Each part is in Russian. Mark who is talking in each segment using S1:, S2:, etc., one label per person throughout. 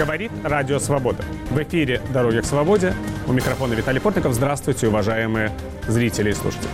S1: Говорит Радио Свобода. В эфире «Дороги к свободе». У микрофона Виталий Портников. Здравствуйте, уважаемые зрители и слушатели.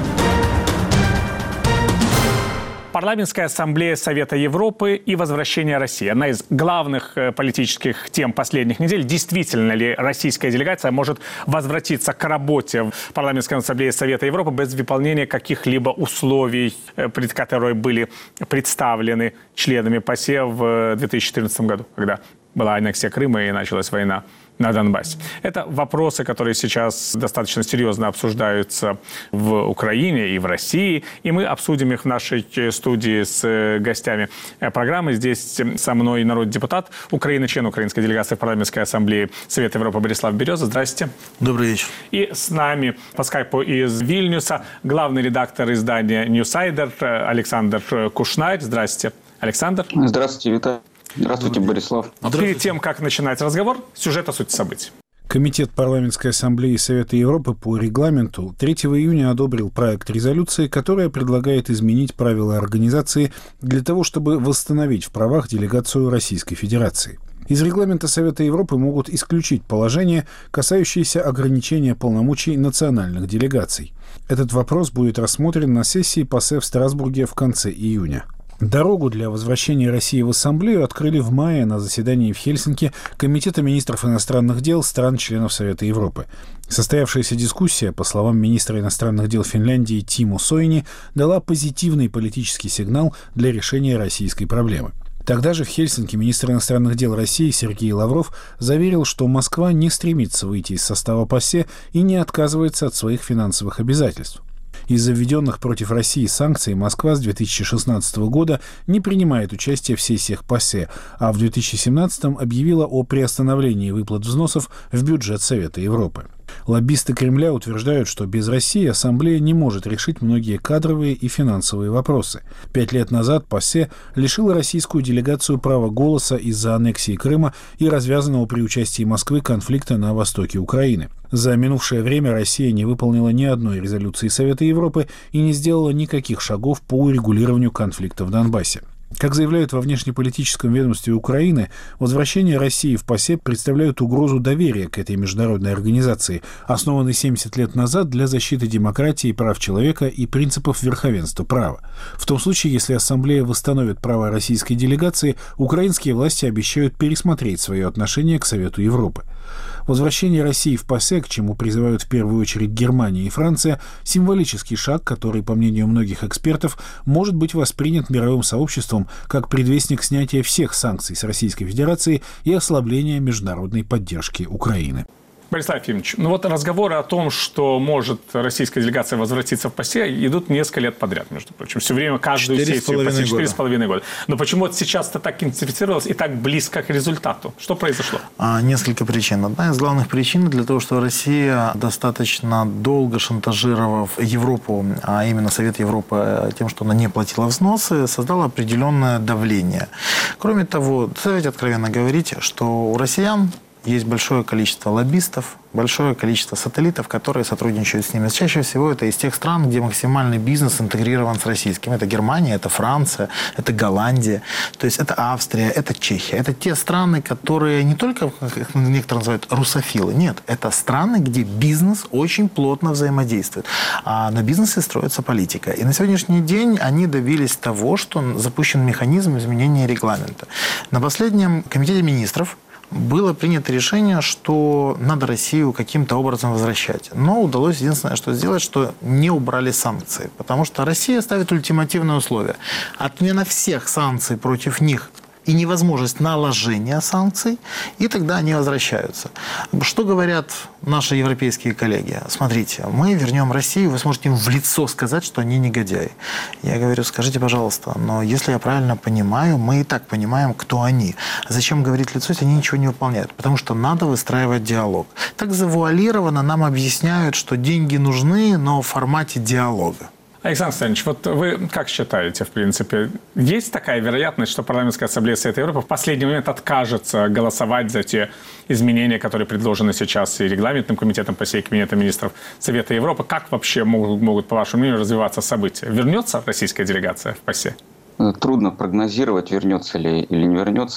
S1: Парламентская ассамблея Совета Европы и возвращение России. Одна из главных политических тем последних недель. Действительно ли российская делегация может возвратиться к работе в Парламентской ассамблее Совета Европы без выполнения каких-либо условий, которые были представлены членами ПАСЕ в 2014 году, когда была аннексия Крыма и началась война на Донбассе. Это вопросы, которые сейчас достаточно серьезно обсуждаются в Украине и в России. И мы обсудим их в нашей студии с гостями программы. Здесь со мной народный депутат Украины, член украинской делегации в Парламентской ассамблее Совета Европы Борислав Береза. Здравствуйте.
S2: Добрый вечер.
S1: И с нами по скайпу из Вильнюса главный редактор издания «Ньюсайдер» Александр Кушнарь. Здравствуйте, Александр.
S3: Здравствуйте, Виталий. Здравствуйте, Борислав.
S1: Перед тем, как начинать разговор, сюжет о сути событий.
S2: Комитет Парламентской ассамблеи Совета Европы по регламенту 3 июня одобрил проект резолюции, которая предлагает изменить правила организации для того, чтобы восстановить в правах делегацию Российской Федерации. Из регламента Совета Европы могут исключить положения, касающиеся ограничения полномочий национальных делегаций. Этот вопрос будет рассмотрен на сессии ПАСЕ в Страсбурге в конце июня. Дорогу для возвращения России в Ассамблею открыли в мае на заседании в Хельсинки Комитета министров иностранных дел стран-членов Совета Европы. Состоявшаяся дискуссия, по словам министра иностранных дел Финляндии Тимо Сойни, дала позитивный политический сигнал для решения российской проблемы. Тогда же в Хельсинки министр иностранных дел России Сергей Лавров заверил, что Москва не стремится выйти из состава ПАСЕ и не отказывается от своих финансовых обязательств. Из-за введенных против России санкций Москва с 2016 года не принимает участие в сессиях ПАСЕ, а в 2017 объявила о приостановлении выплат взносов в бюджет Совета Европы. Лоббисты Кремля утверждают, что без России Ассамблея не может решить многие кадровые и финансовые вопросы. 5 лет назад ПАСЕ лишила российскую делегацию права голоса из-за аннексии Крыма и развязанного при участии Москвы конфликта на востоке Украины. За минувшее время Россия не выполнила ни одной резолюции Совета Европы и не сделала никаких шагов по урегулированию конфликта в Донбассе. Как заявляют во внешнеполитическом ведомстве Украины, возвращение России в ПАСЕ представляет угрозу доверия к этой международной организации, основанной 70 лет назад для защиты демократии, прав человека и принципов верховенства права. В том случае, если Ассамблея восстановит права российской делегации, украинские власти обещают пересмотреть свое отношение к Совету Европы. Возвращение России в ПАСЕ, к чему призывают в первую очередь Германия и Франция, символический шаг, который, по мнению многих экспертов, может быть воспринят мировым сообществом как предвестник снятия всех санкций с Российской Федерации и ослабления международной поддержки Украины.
S1: Борислав Ефимович, разговоры о том, что может российская делегация возвратиться в ПАСЕ, идут несколько лет подряд, между прочим. Все время, каждую сессию, почти 4,5 года. Но почему сейчас это так интенсифицировалось и так близко к результату? Что произошло?
S4: Несколько причин. Одна из главных причин для того, что Россия, достаточно долго шантажировав Европу, а именно Совет Европы, тем, что она не платила взносы, создала определенное давление. Кроме того, давайте откровенно говорить, что у россиян есть большое количество лоббистов, большое количество сателлитов, которые сотрудничают с ними. Чаще всего это из тех стран, где максимальный бизнес интегрирован с российским. Это Германия, это Франция, это Голландия, то есть это Австрия, это Чехия. Это те страны, которые не только, как некоторые называют, русофилы. Нет, это страны, где бизнес очень плотно взаимодействует. А на бизнесе строится политика. И на сегодняшний день они добились того, что запущен механизм изменения регламента. На последнем комитете министров было принято решение, что надо Россию каким-то образом возвращать. Но удалось единственное, что сделать, что не убрали санкции. Потому что Россия ставит ультимативное условие. Отмена всех санкций против них и невозможность наложения санкций, и тогда они возвращаются. Что говорят наши европейские коллеги? Смотрите, мы вернем Россию, вы сможете им в лицо сказать, что они негодяи. Я говорю, скажите, пожалуйста, но если я правильно понимаю, мы и так понимаем, кто они. Зачем говорить в лицо, если они ничего не выполняют? Потому что надо выстраивать диалог. Так завуалированно нам объясняют, что деньги нужны, но в формате диалога.
S1: Александр Александрович, вы как считаете, в принципе, есть такая вероятность, что Парламентская ассамблея Совета Европы в последний момент откажется голосовать за те изменения, которые предложены сейчас и регламентным комитетом ПАСЕ, и Кабинетом министров Совета Европы? Как вообще могут, по вашему мнению, развиваться события? Вернется российская делегация в ПАСЕ?
S3: Трудно прогнозировать, вернется ли или не вернется.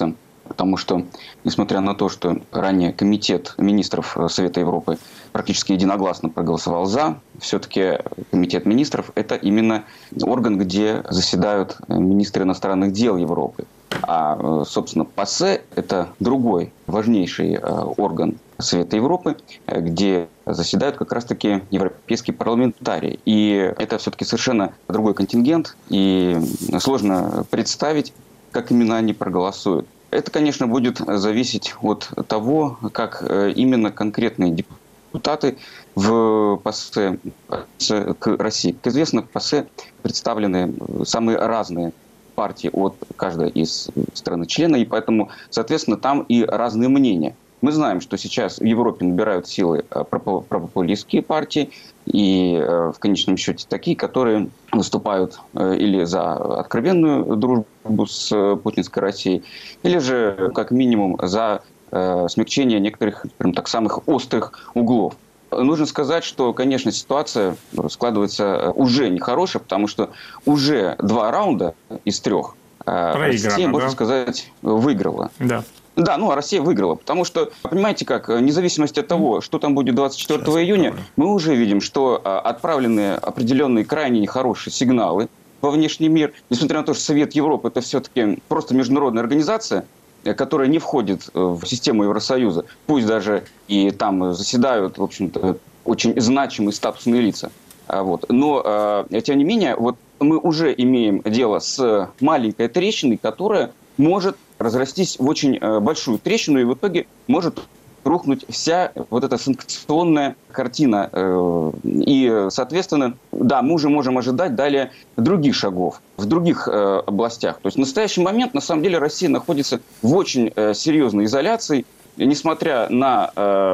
S3: Потому что, несмотря на то, что ранее Комитет министров Совета Европы практически единогласно проголосовал «за», все-таки Комитет министров – это именно орган, где заседают министры иностранных дел Европы. А, собственно, ПАСЕ – это другой важнейший орган Совета Европы, где заседают как раз-таки европейские парламентарии. И это все-таки совершенно другой контингент, и сложно представить, как именно они проголосуют. Это, конечно, будет зависеть от того, как именно конкретные депутаты в ПАСЕ к России. Как известно, в ПАСЕ представлены самые разные партии от каждой из стран-члена, и поэтому, соответственно, там и разные мнения. Мы знаем, что сейчас в Европе набирают силы пропопулистские партии, и в конечном счете такие, которые выступают или за откровенную дружбу с путинской Россией, или же, как минимум, за смягчение некоторых, прям так, самых острых углов. Нужно сказать, что, конечно, ситуация складывается уже нехорошая, потому что уже 2 раунда из 3 Россия, можно сказать, выиграла. Да. Да, ну, а Россия выиграла, потому что, понимаете как, вне зависимости от того, что там будет 24 июня, мы уже видим, что отправлены определенные крайне нехорошие сигналы во внешний мир. Несмотря на то, что Совет Европы – это все-таки просто международная организация, которая не входит в систему Евросоюза, пусть даже и там заседают, в общем-то, очень значимые статусные лица. Вот. Но, тем не менее, вот мы уже имеем дело с маленькой трещиной, которая может разрастись в очень большую трещину, и в итоге может рухнуть вся вот эта санкционная картина. И, соответственно, да, мы уже можем ожидать далее других шагов в других областях. То есть в настоящий момент, на самом деле, Россия находится в очень серьезной изоляции, несмотря на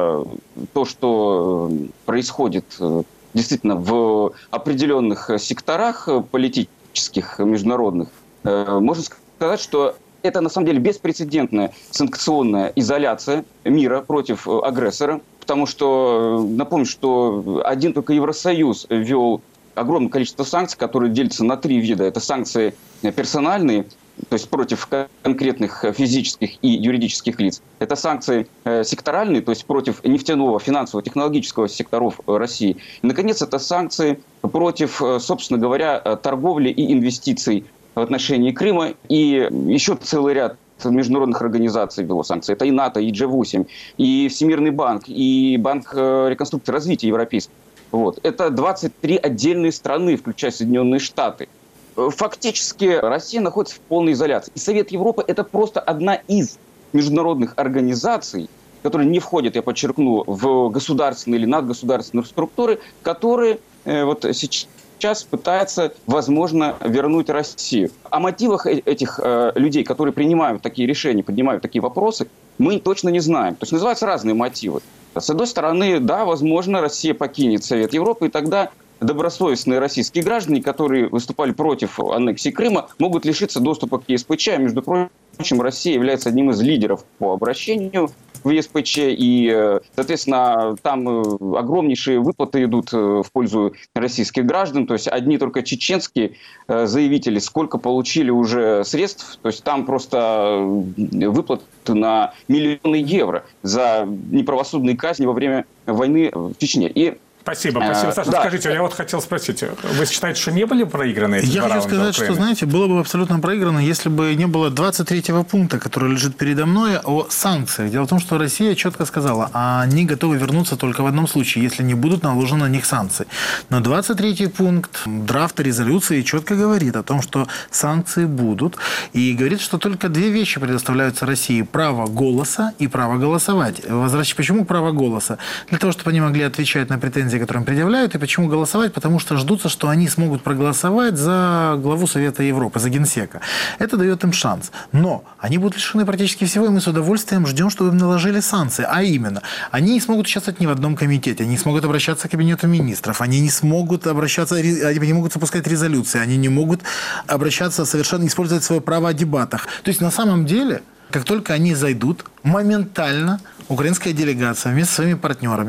S3: то, что происходит действительно в определенных секторах политических, международных. Можно сказать, что это, на самом деле, беспрецедентная санкционная изоляция мира против агрессора, потому что, напомню, что один только Евросоюз ввел огромное количество санкций, которые делятся на 3 вида. Это санкции персональные, то есть против конкретных физических и юридических лиц. Это санкции секторальные, то есть против нефтяного, финансового, технологического секторов России. И, наконец, это санкции против, собственно говоря, торговли и инвестиций в отношении Крыма, и еще целый ряд международных организаций ввело санкции. Это и НАТО, и G8, и Всемирный банк, и Банк реконструкции и развития европейский. Вот. Это 23 отдельные страны, включая Соединенные Штаты. Фактически Россия находится в полной изоляции. И Совет Европы – это просто одна из международных организаций, которые не входят, я подчеркну, в государственные или надгосударственные структуры, которые вот сейчас пытается, возможно, вернуть Россию. О мотивах этих людей, которые принимают такие решения, поднимают такие вопросы, мы точно не знаем. То есть называются разные мотивы. С одной стороны, да, возможно, Россия покинет Совет Европы, и тогда добросовестные российские граждане, которые выступали против аннексии Крыма, могут лишиться доступа к ЕСПЧ. Между прочим, Россия является одним из лидеров по обращению в ЕСПЧ, и, соответственно, там огромнейшие выплаты идут в пользу российских граждан, то есть одни только чеченские заявители сколько получили уже средств, то есть там просто выплаты на миллионы евро за неправосудные казни во время войны в Чечне. И
S1: Спасибо. Саша, да. Скажите, я вот хотел спросить, вы считаете, что не были проиграны эти 2 раунда?
S4: Я хочу сказать, что, знаете, было бы абсолютно проиграно, если бы не было 23-го пункта, который лежит передо мной, о санкциях. Дело в том, что Россия четко сказала, они готовы вернуться только в одном случае, если не будут наложены на них санкции. Но 23-й пункт драфта резолюции четко говорит о том, что санкции будут, и говорит, что только 2 вещи предоставляются России: право голоса и право голосовать. Почему право голоса? Для того, чтобы они могли отвечать на претензии, которые им предъявляют. И почему голосовать? Потому что ждутся, что они смогут проголосовать за главу Совета Европы, за генсека. Это дает им шанс. Но они будут лишены практически всего, и мы с удовольствием ждем, чтобы им наложили санкции. А именно, они не смогут участвовать ни в одном комитете, они не смогут обращаться к кабинету министров, они не смогут обращаться, они не могут запускать резолюции, они не могут обращаться, совершенно использовать свое право о дебатах. То есть, на самом деле, как только они зайдут, моментально украинская делегация вместе со своими партнерами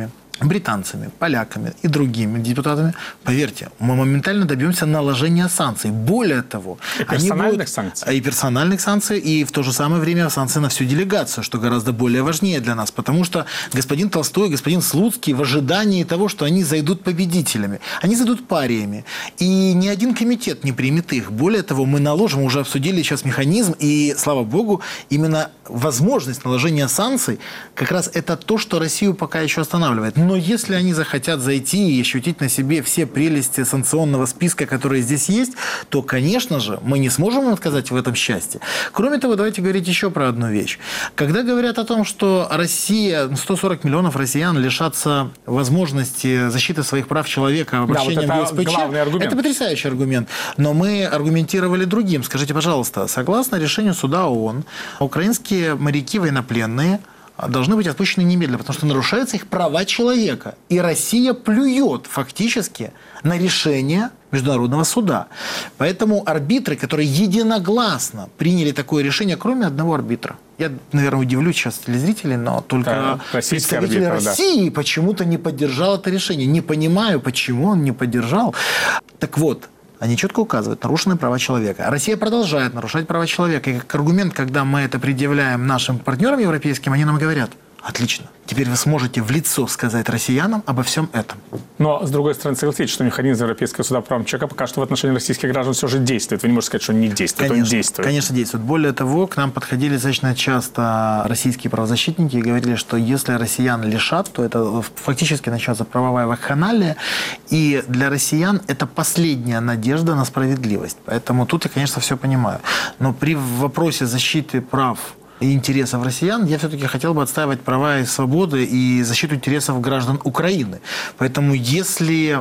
S4: британцами, поляками и другими депутатами, поверьте, мы моментально добьемся наложения санкций. Более того,
S1: и персональных санкций.
S4: И персональных санкций, и в то же самое время санкции на всю делегацию, что гораздо более важнее для нас, потому что господин Толстой, господин Слуцкий в ожидании того, что они зайдут победителями, они зайдут париями, и ни один комитет не примет их. Более того, мы наложим, уже обсудили сейчас механизм, и, слава богу, именно возможность наложения санкций как раз это то, что Россию пока еще останавливает. Но если они захотят зайти и ощутить на себе все прелести санкционного списка, которые здесь есть, то, конечно же, мы не сможем им отказать в этом счастье. Кроме того, давайте говорить еще про одну вещь. Когда говорят о том, что Россия, 140 миллионов россиян лишатся возможности защиты своих прав человека, обращения в ЕСПЧ, это потрясающий аргумент. Но мы аргументировали другим. Скажите, пожалуйста, согласно решению суда ООН, украинские моряки военнопленные должны быть отпущены немедленно, потому что нарушаются их права человека. И Россия плюет фактически на решение Международного суда. Поэтому арбитры, которые единогласно приняли такое решение, кроме одного арбитра, я, наверное, удивлю сейчас телезрителей, но только представитель России почему-то не поддержал это решение. Не понимаю, почему он не поддержал. Так вот, они четко указывают нарушенные права человека. А Россия продолжает нарушать права человека. И как аргумент, когда мы это предъявляем нашим партнерам европейским, они нам говорят: отлично, теперь вы сможете в лицо сказать россиянам обо всем этом.
S1: Но, с другой стороны, согласитесь, что механизм Европейского суда по правам человека пока что в отношении российских граждан все же действует. Вы не можете сказать, что он не действует.
S4: Конечно,
S1: он действует.
S4: Конечно, действует. Более того, к нам подходили достаточно часто российские правозащитники и говорили, что если россиян лишат, то это фактически начнется правовая вакханалия. И для россиян это последняя надежда на справедливость. Поэтому тут я, конечно, все понимаю. Но при вопросе защиты прав и интересов россиян, я все-таки хотел бы отстаивать права и свободы и защиту интересов граждан Украины. Поэтому если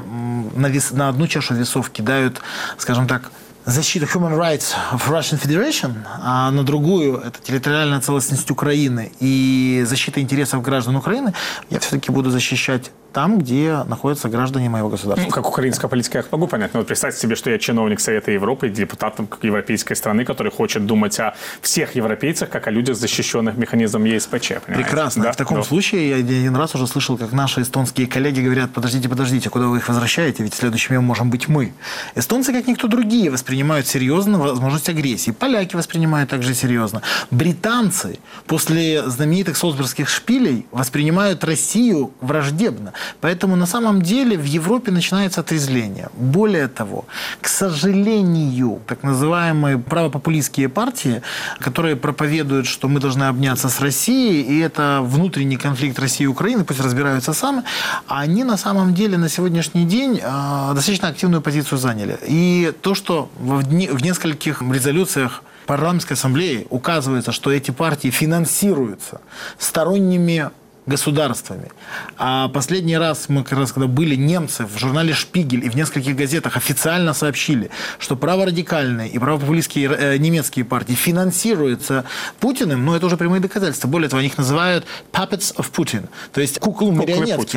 S4: на одну чашу весов кидают, скажем так, защиту human rights of Russian Federation, а на другую это территориальная целостность Украины и защита интересов граждан Украины, я все-таки буду защищать там, где находятся граждане моего государства.
S1: Ну, как украинская политика, я могу понять. Но вот представьте себе, что я чиновник Совета Европы, депутат европейской страны, который хочет думать о всех европейцах, как о людях, защищенных механизмом ЕСПЧ. Понимаете?
S4: Прекрасно. Да? В таком случае я один раз уже слышал, как наши эстонские коллеги говорят: подождите, куда вы их возвращаете, ведь следующими можем быть мы. Эстонцы, как никто другие, воспринимают серьезно возможность агрессии. Поляки воспринимают также серьезно. Британцы после знаменитых Солсбергских шпилей воспринимают Россию враждебно. Поэтому на самом деле в Европе начинается отрезвление. Более того, к сожалению, так называемые правопопулистские партии, которые проповедуют, что мы должны обняться с Россией, и это внутренний конфликт России и Украины, пусть разбираются сами, они на самом деле на сегодняшний день достаточно активную позицию заняли. И то, что в нескольких резолюциях парламентской ассамблеи указывается, что эти партии финансируются сторонними государствами. А последний раз мы, как раз когда были, немцы в журнале «Шпигель» и в нескольких газетах официально сообщили, что праворадикальные и правопопулистские немецкие партии финансируются Путиным, но это уже прямые доказательства. Более того, они их называют «puppets of Putin», то есть куклы-марионетки.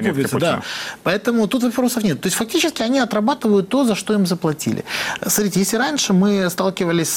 S4: Да. Поэтому тут вопросов нет. То есть фактически они отрабатывают то, за что им заплатили. Смотрите, если раньше мы сталкивались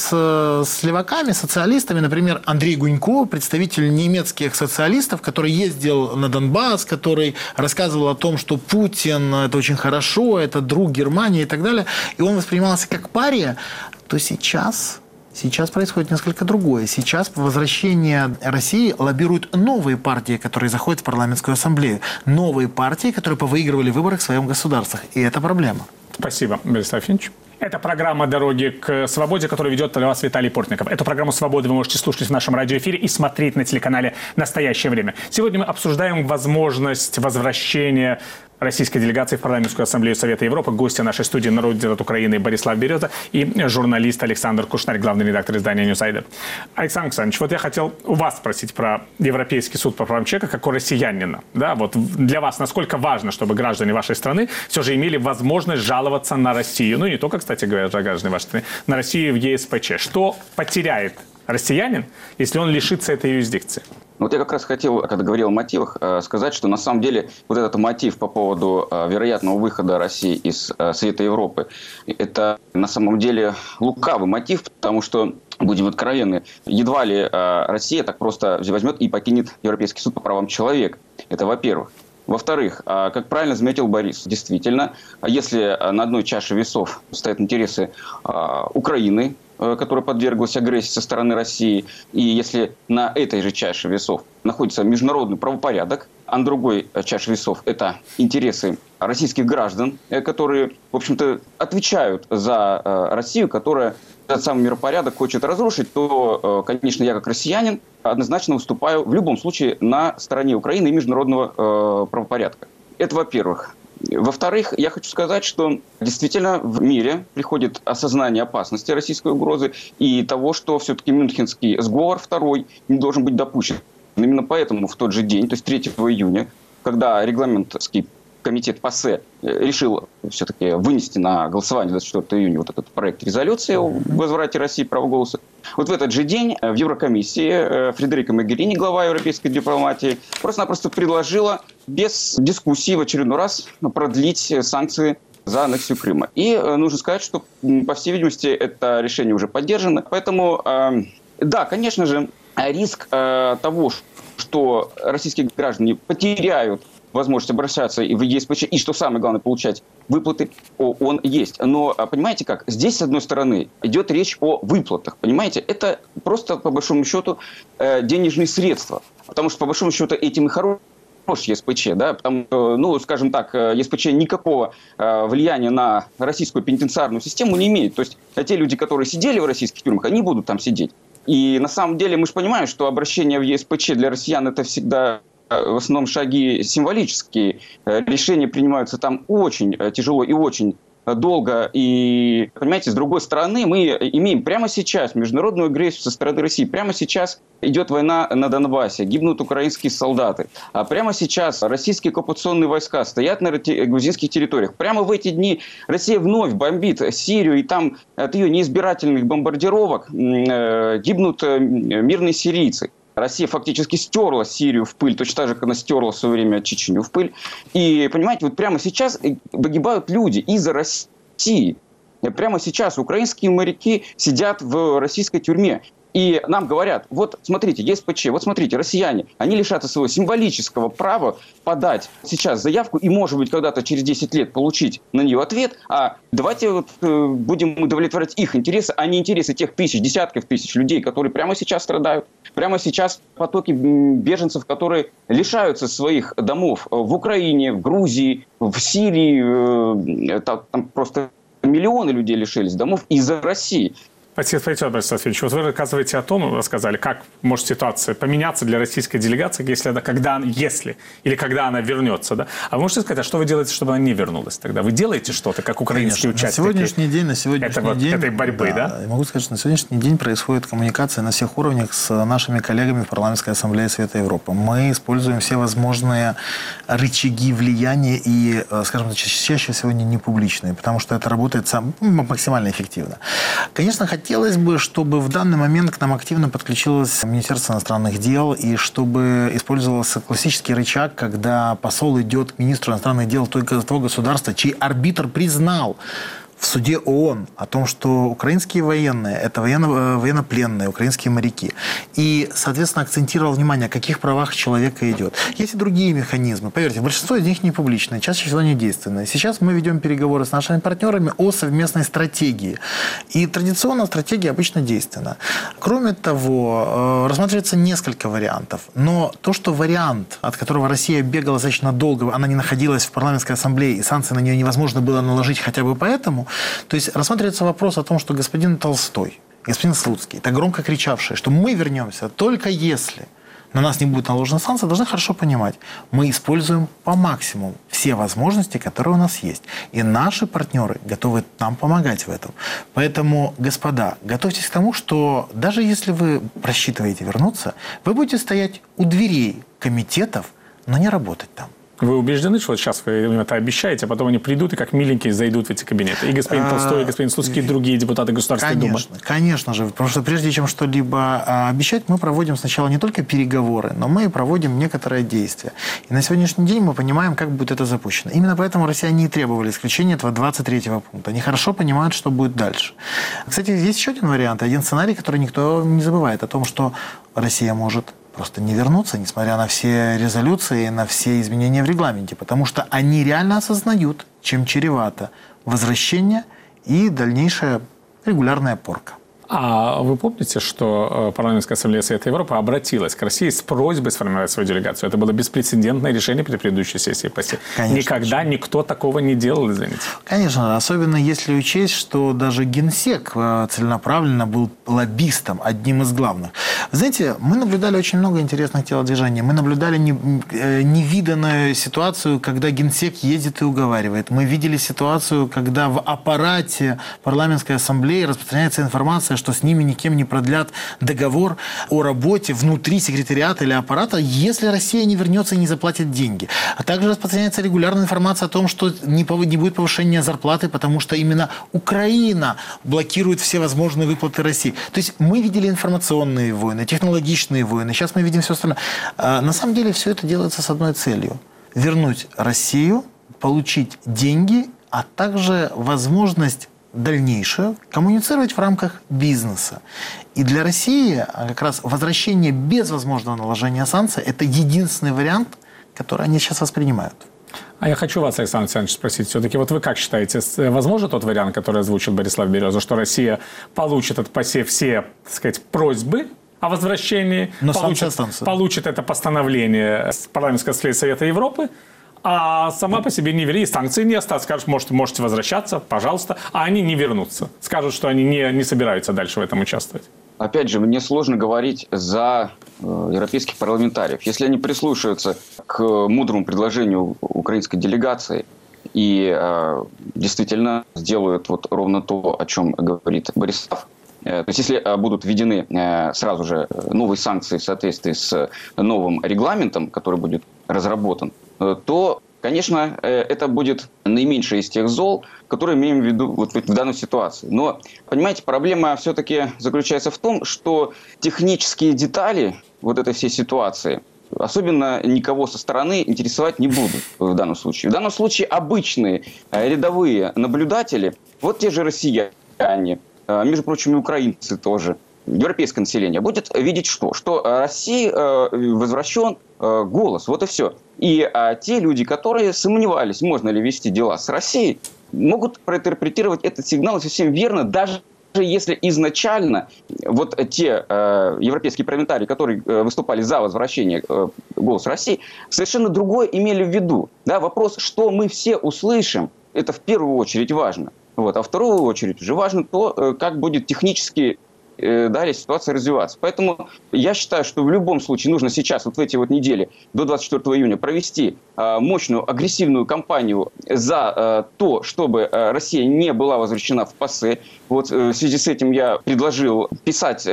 S4: с леваками, социалистами, например, Андрей Гунько, представитель немецких социалистов, который ездил на Донбасс, который рассказывал о том, что Путин – это очень хорошо, это друг Германии и так далее, и он воспринимался как пария, то сейчас происходит несколько другое. Сейчас возвращение России лоббируют новые партии, которые заходят в парламентскую ассамблею. Новые партии, которые повыигрывали выборы в своем государствах. И это проблема.
S1: Спасибо, Борис Афинович. Это программа «Дороги к свободе», которую ведет для вас Виталий Портников. Эту программу «Свободы» вы можете слушать в нашем радиоэфире и смотреть на телеканале «Настоящее время». Сегодня мы обсуждаем возможность возвращения российской делегации в Парламентскую ассамблею Совета Европы. Гости нашей студии — народный депутат Украины Борислав Береза и журналист Александр Кушнарь, главный редактор издания «Ньюсайдер». Александр Александрович, вот я хотел у вас спросить про Европейский суд по правам человека, как у россиянина. Да, вот для вас насколько важно, чтобы граждане вашей страны все же имели возможность жаловаться на Россию, ну и не только, кстати говоря, граждане вашей страны, на Россию в ЕСПЧ. Что потеряет россиянин, если он лишится этой юрисдикции?
S3: Вот я как раз хотел, когда говорил о мотивах, сказать, что на самом деле вот этот мотив по поводу вероятного выхода России из Совета Европы, это на самом деле лукавый мотив, потому что, будем откровенны, едва ли Россия так просто возьмет и покинет Европейский суд по правам человека. Это во-первых. Во-вторых, как правильно заметил Борис, действительно, если на одной чаше весов стоят интересы Украины, которая подверглась агрессии со стороны России, и если на этой же чаше весов находится международный правопорядок, а на другой чаше весов это интересы российских граждан, которые, в общем-то, отвечают за Россию, которая этот самый миропорядок хочет разрушить, то, конечно, я как россиянин однозначно выступаю в любом случае на стороне Украины и международного правопорядка. Это во-первых. Во-вторых, я хочу сказать, что действительно в мире приходит осознание опасности российской угрозы и того, что все-таки Мюнхенский сговор второй не должен быть допущен. Именно поэтому в тот же день, то есть 3 июня, когда регламентский комитет ПАСЕ решил все-таки вынести на голосование 24 июня вот этот проект резолюции о возврате России права голоса, вот в этот же день в Еврокомиссии Фредерика Могерини, глава европейской дипломатии, просто-напросто предложила без дискуссии в очередной раз продлить санкции за аннексию Крыма. И нужно сказать, что, по всей видимости, это решение уже поддержано. Поэтому, да, конечно же, риск того, что российские граждане потеряют возможность обращаться в ЕСПЧ и, что самое главное, получать выплаты, он есть. Но, понимаете как, здесь, с одной стороны, идет речь о выплатах, понимаете? Это просто, по большому счету, денежные средства. Потому что, по большому счету, этим и хорош ЕСПЧ, да, потому что, ну, скажем так, ЕСПЧ никакого влияния на российскую пенитенциарную систему не имеет. То есть те люди, которые сидели в российских тюрьмах, они будут там сидеть. И на самом деле мы же понимаем, что обращение в ЕСПЧ для россиян это всегда в основном шаги символические. Решения принимаются там очень тяжело и очень долго. И, понимаете, с другой стороны, мы имеем прямо сейчас международную агрессию со стороны России. Прямо сейчас идет война на Донбассе, гибнут украинские солдаты. А прямо сейчас российские оккупационные войска стоят на грузинских территориях. Прямо в эти дни Россия вновь бомбит Сирию, и там от ее неизбирательных бомбардировок гибнут мирные сирийцы. Россия фактически стерла Сирию в пыль, точно так же, как она стерла в свое время Чечню в пыль. И, понимаете, вот прямо сейчас погибают люди из-за России. Прямо сейчас украинские моряки сидят в российской тюрьме. И нам говорят, вот смотрите, ЕСПЧ, вот смотрите, россияне, они лишатся своего символического права подать сейчас заявку и, может быть, когда-то через 10 лет получить на нее ответ, а давайте вот будем удовлетворять их интересы, а не интересы тех тысяч, десятков тысяч людей, которые прямо сейчас страдают. Прямо сейчас потоки беженцев, которые лишаются своих домов в Украине, в Грузии, в Сирии, там просто миллионы людей лишились домов из-за России.
S1: Спасибо, Борис Васильевич. Вот вы рассказали, как может ситуация поменяться для российской делегации, когда она вернется. Да? А вы можете сказать, а что вы делаете, чтобы она не вернулась тогда? Вы делаете что-то, как украинские участники?
S4: На сегодняшний день
S1: этой борьбы, да?
S4: Я могу сказать, что на сегодняшний день происходит коммуникация на всех уровнях с нашими коллегами в Парламентской ассамблее Совета Европы. Мы используем все возможные рычаги влияния и, скажем так, чаще всего не публичные, потому что это работает максимально эффективно. Конечно, хотелось бы, чтобы в данный момент к нам активно подключилось Министерство иностранных дел и чтобы использовался классический рычаг, когда посол идет к министру иностранных дел того государства, чей арбитр признал в суде ООН о том, что украинские военные – это военнопленные, украинские моряки. И, соответственно, акцентировал внимание, о каких правах человека идет. Есть и другие механизмы. Поверьте, большинство из них не публичные, чаще всего не действенные. Сейчас мы ведем переговоры с нашими партнерами о совместной стратегии. И традиционно стратегия обычно действенна. Кроме того, рассматривается несколько вариантов. Но то, что вариант, от которого Россия бегала достаточно долго, она не находилась в парламентской ассамблее, и санкции на нее невозможно было наложить хотя бы поэтому, то есть рассматривается вопрос о том, что господин Толстой, господин Слуцкий, так громко кричавшие, что мы вернемся только если на нас не будет наложена санкция, должны хорошо понимать, мы используем по максимуму все возможности, которые у нас есть. И наши партнеры готовы нам помогать в этом. Поэтому, господа, готовьтесь к тому, что даже если вы рассчитываете вернуться, вы будете стоять у дверей комитетов, но не работать там.
S1: Вы убеждены, что сейчас вы им это обещаете, а потом они придут и как миленькие зайдут в эти кабинеты? И господин Толстой, и господин Слуцкий, и другие депутаты Государственной Думы.
S4: Конечно же. Потому что прежде чем что-либо обещать, мы проводим сначала не только переговоры, но мы проводим некоторые действия. И на сегодняшний день мы понимаем, как будет это запущено. Именно поэтому россияне и требовали исключения этого 23-го пункта. Они хорошо понимают, что будет дальше. Кстати, есть еще один вариант, один сценарий, который никто не забывает, о том, что Россия может просто не вернутся, несмотря на все резолюции, на все изменения в регламенте, потому что они реально осознают, чем чревато возвращение и дальнейшая регулярная порка.
S1: А вы помните, что Парламентская ассамблея Совета Европы обратилась к России с просьбой сформировать свою делегацию? Это было беспрецедентное решение при предыдущей сессии ПАСЕ. Никогда никто такого не делал, извините.
S4: Конечно, особенно если учесть, что даже Генсек целенаправленно был лоббистом, одним из главных. Знаете, мы наблюдали очень много интересных телодвижений. Мы наблюдали невиданную ситуацию, когда Генсек ездит и уговаривает. Мы видели ситуацию, когда в аппарате Парламентской ассамблеи распространяется информация, что с ними никем не продлят договор о работе внутри секретариата или аппарата, если Россия не вернется и не заплатит деньги. А также распространяется регулярная информация о том, что не будет повышения зарплаты, потому что именно Украина блокирует все возможные выплаты России. То есть мы видели информационные войны, технологичные войны. Сейчас мы видим все остальное. На самом деле все это делается с одной целью. Вернуть Россию, получить деньги, а также возможность дальнейшее коммуницировать в рамках бизнеса. И для России как раз возвращение без возможного наложения санкций – это единственный вариант, который они сейчас воспринимают.
S1: А я хочу вас, Александр Александрович, спросить все-таки, вот вы как считаете, возможно тот вариант, который озвучил Борислав Береза, что Россия получит от ПАСЕ все, так сказать, просьбы о возвращении, получит это постановление с Парламентской ассамблеи Совета Европы, а сама по себе не вернет, санкции не оставят, скажут, можете возвращаться, пожалуйста, а они не вернутся. Скажут, что они не собираются дальше в этом участвовать.
S3: Опять же, мне сложно говорить за европейских парламентариев. Если они прислушаются к мудрому предложению украинской делегации и действительно сделают вот ровно то, о чем говорит Борислав, то есть если будут введены сразу же новые санкции в соответствии с новым регламентом, который будет разработан, то, конечно, это будет наименьшее из тех зол, которые имеем в виду вот в данной ситуации. Но, понимаете, проблема все-таки заключается в том, что технические детали вот этой всей ситуации особенно никого со стороны интересовать не будут в данном случае. В данном случае обычные рядовые наблюдатели, вот те же россияне, между прочим, и украинцы тоже, европейское население, будет видеть что? Что России возвращен голос, вот и все. И те люди, которые сомневались, можно ли вести дела с Россией, могут проинтерпретировать этот сигнал совсем верно, даже если изначально вот те европейские парламентарии, которые выступали за возвращение голоса России, совершенно другое имели в виду. Да, вопрос, что мы все услышим, это в первую очередь важно. Вот. А в вторую очередь уже важно то, как будет технически далее ситуация развиваться. Поэтому я считаю, что в любом случае нужно сейчас, вот в эти вот недели, до 24 июня, провести мощную агрессивную кампанию за то, чтобы Россия не была возвращена в ПАСЕ. Вот в связи с этим я предложил писать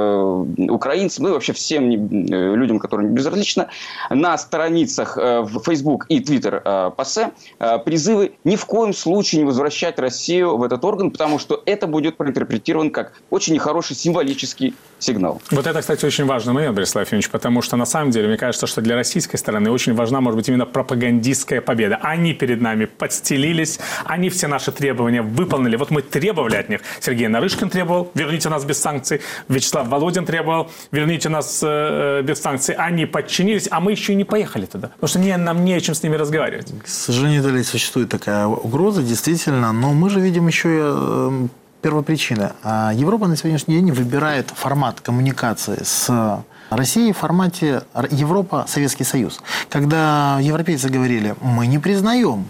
S3: украинцам, ну и вообще всем людям, которым не безразлично, на страницах в Facebook и Twitter ПАСЕ призывы ни в коем случае не возвращать Россию в этот орган, потому что это будет проинтерпретировано как очень нехороший символический сигнал.
S1: Вот это, кстати, очень важный момент, Борислав Ефимович, потому что на самом деле, мне кажется, что для российской стороны очень важна, может быть, именно пропагандистская победа. Они перед нами подстелились, они все наши требования выполнили. Вот мы требовали от них. Сергей Нарышкин требовал, верните нас без санкций. Вячеслав Володин требовал, верните нас без санкций. Они подчинились, а мы еще и не поехали туда. Потому что нам не о чем с ними разговаривать.
S4: К сожалению, далее существует такая угроза, действительно. Но мы же видим еще и первопричина. Европа на сегодняшний день выбирает формат коммуникации с Россией в формате Европа-Советский Союз. Когда европейцы говорили, мы не признаем,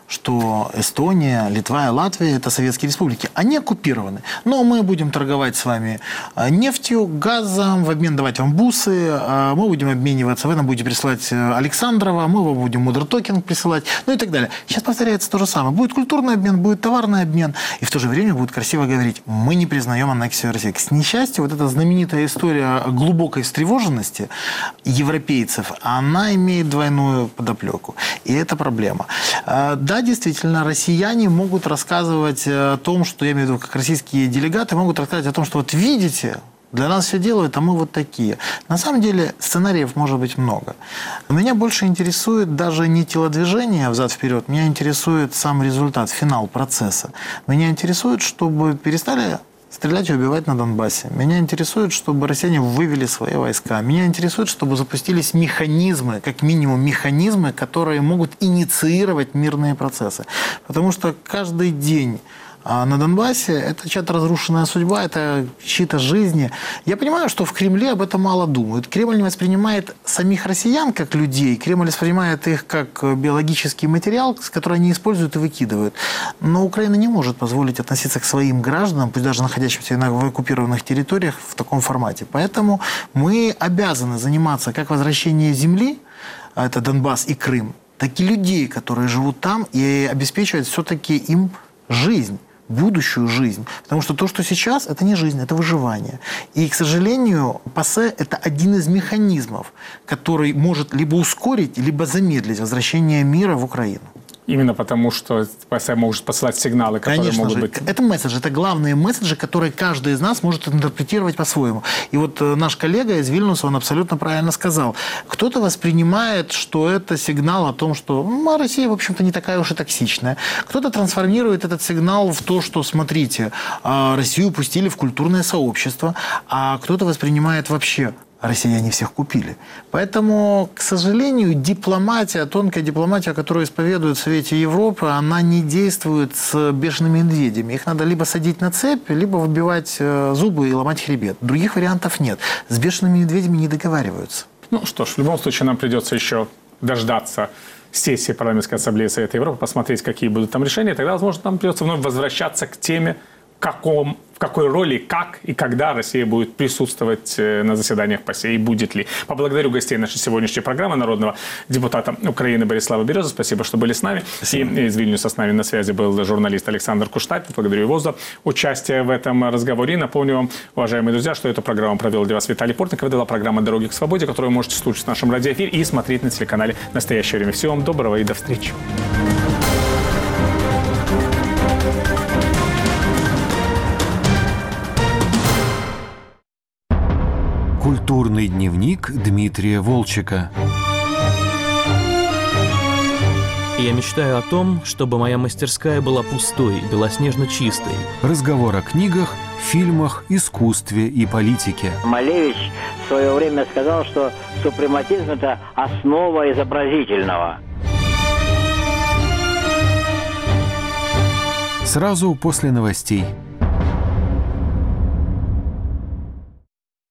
S4: что Эстония, Литва и Латвия – это советские республики. Они оккупированы. Но мы будем торговать с вами нефтью, газом, в обмен давать вам бусы, мы будем обмениваться, вы нам будете присылать Александрова, мы вам будем мудр-токен присылать, ну и так далее. Сейчас повторяется то же самое. Будет культурный обмен, будет товарный обмен. И в то же время будут красиво говорить, мы не признаем аннексию России. К несчастью, вот эта знаменитая история глубокой встревоженности европейцев, она имеет двойную подоплеку. И это проблема. Да, действительно, россияне могут рассказывать о том, что, я имею в виду, как российские делегаты, могут рассказывать о том, что вот видите, для нас все делают, а мы вот такие. На самом деле сценариев может быть много. Меня больше интересует даже не телодвижение взад-вперед, меня интересует сам результат, финал процесса. Меня интересует, чтобы перестали стрелять и убивать на Донбассе. Меня интересует, чтобы россияне вывели свои войска. Меня интересует, чтобы запустились механизмы, как минимум механизмы, которые могут инициировать мирные процессы. Потому что каждый день на Донбассе это чья-то разрушенная судьба, это чьи-то жизни. Я понимаю, что в Кремле об этом мало думают. Кремль не воспринимает самих россиян как людей, Кремль воспринимает их как биологический материал, который они используют и выкидывают. Но Украина не может позволить относиться к своим гражданам, пусть даже находящимся в оккупированных территориях, в таком формате. Поэтому мы обязаны заниматься как возвращением земли, а это Донбасс и Крым, так и людей, которые живут там, и обеспечивать все-таки им жизнь. Будущую жизнь. Потому что то, что сейчас, это не жизнь, это выживание. И, к сожалению, ПАСЕ – это один из механизмов, который может либо ускорить, либо замедлить возвращение мира в Украину.
S1: Именно потому, что ПАСЕ может посылать сигналы, которые
S4: Конечно
S1: могут
S4: же.
S1: быть...
S4: Это месседжи, это главные месседжи, которые каждый из нас может интерпретировать по-своему. И вот наш коллега из Вильнюса, он абсолютно правильно сказал. Кто-то воспринимает, что это сигнал о том, что Россия, в общем-то, не такая уж и токсичная. Кто-то трансформирует этот сигнал в то, что, смотрите, Россию пустили в культурное сообщество, а кто-то воспринимает вообще... Россияне всех купили. Поэтому, к сожалению, дипломатия, тонкая дипломатия, которую исповедует в Совете Европы, она не действует с бешеными медведями. Их надо либо садить на цепь, либо выбивать зубы и ломать хребет. Других вариантов нет. С бешеными медведями не договариваются.
S1: Ну что ж, в любом случае нам придется еще дождаться сессии парламентской ассамблеи Совета Европы, посмотреть, какие будут там решения. Тогда, возможно, нам придется вновь возвращаться к теме, в какой роли, как и когда Россия будет присутствовать на заседаниях ПАСЕ и будет ли. Поблагодарю гостей нашей сегодняшней программы, народного депутата Украины Борислава Березу. Спасибо, что были с нами. Спасибо. И из Вильнюса с нами на связи был журналист Александр Кушталь. Благодарю его за участие в этом разговоре. И напомню вам, уважаемые друзья, что эту программу провел для вас Виталий Портников. Это была программа «Дороги к свободе», которую вы можете слушать в нашем радиоэфире и смотреть на телеканале «Настоящее время». Всего вам доброго и до встречи.
S5: Культурный дневник Дмитрия Волчека.
S6: Я мечтаю о том, чтобы моя мастерская была пустой, белоснежно чистой.
S5: Разговор о книгах, фильмах, искусстве и политике.
S7: Малевич в свое время сказал, что супрематизм – это основа изобразительного.
S5: Сразу после новостей.